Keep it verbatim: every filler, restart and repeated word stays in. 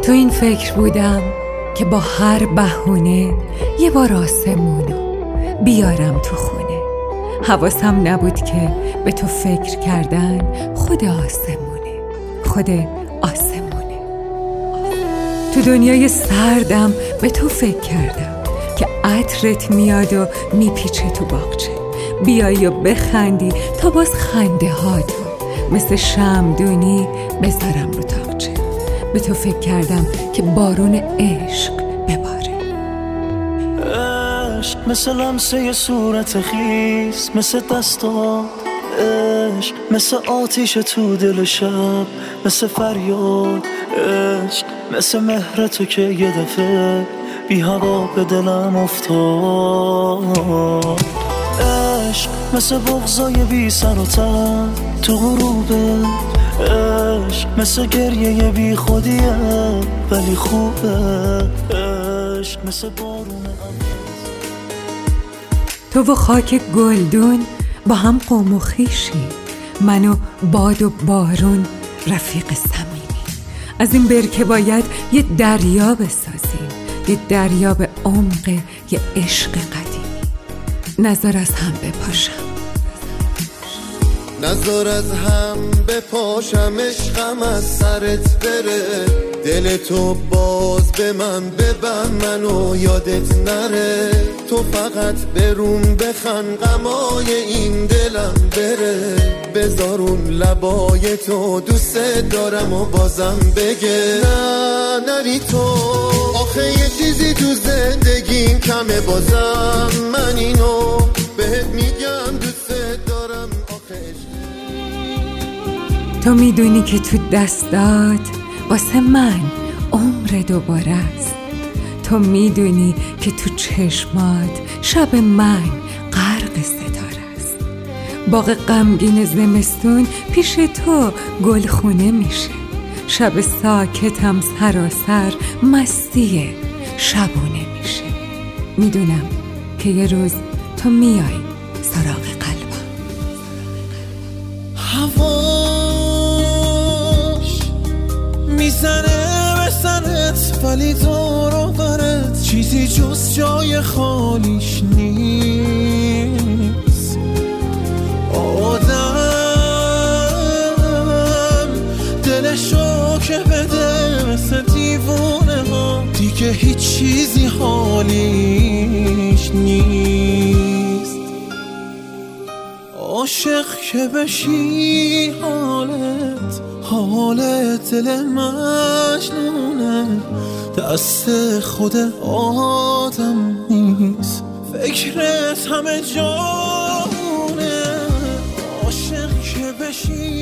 تو این فکر بودم که با هر بهونه یه بار آسمونو بیارم تو خونه. حواسم نبود که به تو فکر کردن خود آسمونه، خود آسمونه. تو دنیای سردم به تو فکر کردم که عطرت میاد و میپیچه تو باغچه، بیایی و بخندی تا باز خنده هاتو مثل شمعدونی بذارم رو تاقچه. به تو فکر کردم که بارون عشق بباره. عشق مثل لمسه صورت خیس، مثل دستات عشق، مثل آتیش تو دل شب، مثل فریاد عشق، مثل مهر تو که یه دفعه بی هوا به دلم افتاد. عشق مثل بغضای بی سر و تن تو غروبه، عشق مثل گریه بی خودیه ولی خوبه، عشق مثل بارون عباس. تو و خاک گلدون با هم قوم و خویشی، من و باد و بارون رفیق صمیمی. از این برکه باید یه دریا بسازیم، یه دریا به عمق یه عشق قدیمی. نذار از هم بپاشم، نذار از هم بپاشم، عشقم از سرت بره، دل تو باز به من ببند، منو یادت نره. تو فقط بروم بخند، غمای این دلم بره، بذارون لبای تو دوست دارم و بازم بگه نه نری تو. آخه یه چیزی تو زندگیم کمه، بازم من اینو بهت میگم دوست دارم. تو میدونی که تو دستات واسه من عمر دوباره است. تو میدونی که تو چشمات شب من غرق ستاره است. باغ غمگین زمستون پیش تو گلخونه میشه، شب ساکتم سراسر مستی شبونه میشه. میدونم که یه روز تو میای سراغ قلبم. هواش میزنه به سرت ولی دور و برت چیزی جز جای خالیش نیست. آدم دلشو که بده مثل دیوونه ها، دیگه هیچ چیزی حالیش نیست. عاشق که بشی حالت حالت دل مجنونه، دست خود آدم نیست، فکرت همه جانه. عاشق که بشی